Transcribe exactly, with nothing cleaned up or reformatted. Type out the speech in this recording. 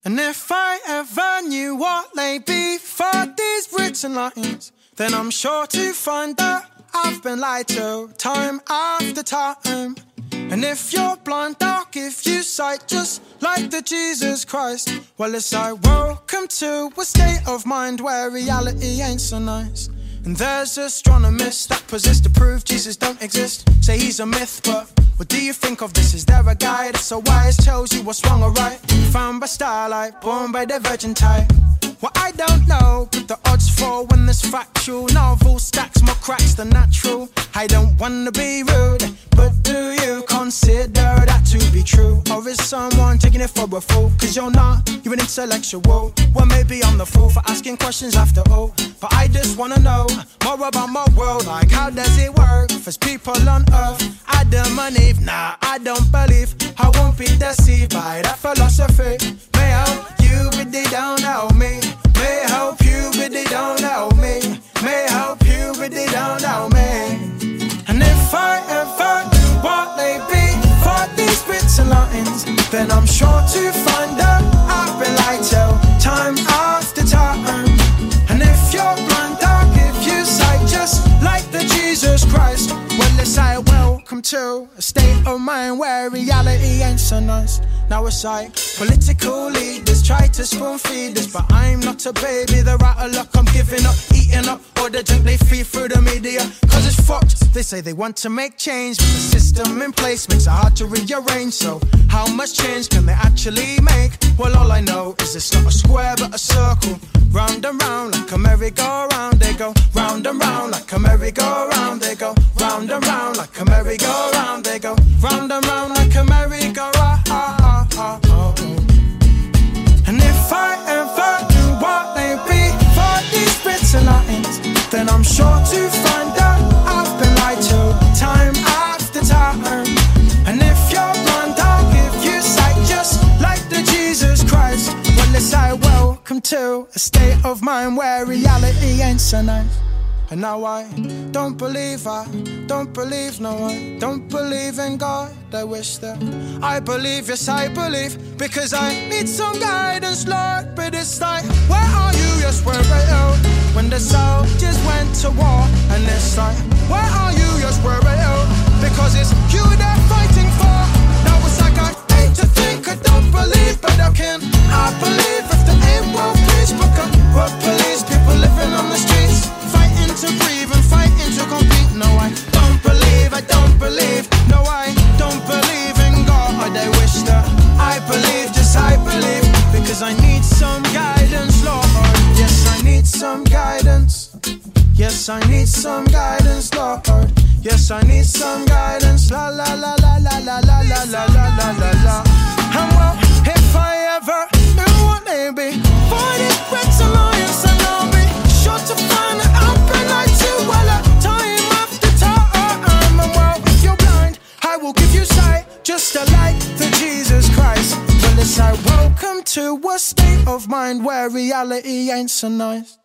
And if I ever knew what lay before these written lines, then I'm sure to find that I've been lied to time after time. And if you're blind, I'll give you sight just like the Jesus Christ. Well, it's like welcome to a state of mind where reality ain't so nice. And there's astronomers that possess to prove Jesus don't exist. Say he's a myth, but what do you think of this? Is there a guy that's so wise, tells you what's wrong or right? Found by starlight, born by the virgin type. Well, I don't know, but the odds fall when this factual novel stacks more cracks than natural. I don't wanna be rude, but do you consider that to be true? Or is someone taking it for a fool? Cause you're not, you're an intellectual. Well, maybe I'm the fool for asking questions after all, but I just wanna know more about my world. Like, how does it work? There's people on earth, Adam and Eve. Nah, I don't believe, I won't be deceived by that philosophy. May help you, but they don't help me. May help you, but they don't help me. May help you, but they don't help me. And if I ever knew what they be for these bits and lines, then I'm sure to find out I've been lied to time after time. And if you're blind, I'll give you sight just like the Jesus Christ. Well, it's like welcome to a state of mind where reality ain't so nice. Now it's like political leaders try to spoon feed us, but I'm not a baby, they're out of luck. I'm giving up, eating up all the junk they feed through the media, cause it's fucked. They say they want to make change, but the system in place makes it hard to rearrange. So how much change can they actually make? Well, all I know is it's not a square but a circle. Round and round like a merry-go-round. They go round and round like a merry-go-round. They go round and round like a merry-go-round. They go round and round like a merry-go-round. And if I ever knew what they be for these bits and lines, then I'm sure to find out I've been lied to time after time. And if you're blind, I'll give you sight just like the Jesus Christ. Well, it's like welcome to a state of mind where reality ain't so nice. And now I don't believe, I don't believe, no, I don't believe in God. I wish that I believe, yes, I believe, because I need some guidance, Lord. But it's like, where are you? Yes, where are you? When the soldiers went to war, and it's like, where are you? Yes, where are you? Because it's you they're fighting for. Now it's like, I hate to think I don't believe, but how can I believe if there ain't world peace? Because we're police, people living on the streets, fighting to breathe and fighting to compete. No, I don't believe, I don't believe. No, I don't believe in God. I wish that I believe, just I believe, because I need some guidance, Lord. Yes, I need some guidance. Yes, I need some guidance, Lord. Yes, I need some guidance. La la la la la la la la la la la la la. And well, if I ever knew what they be, for these bricks and lions, and I'll be sure to find it out and I too. Well, uh, time after time. And well, if you're blind, I will give you sight, just like the Jesus Christ. Well, it's like welcome to a state of mind where reality ain't so nice.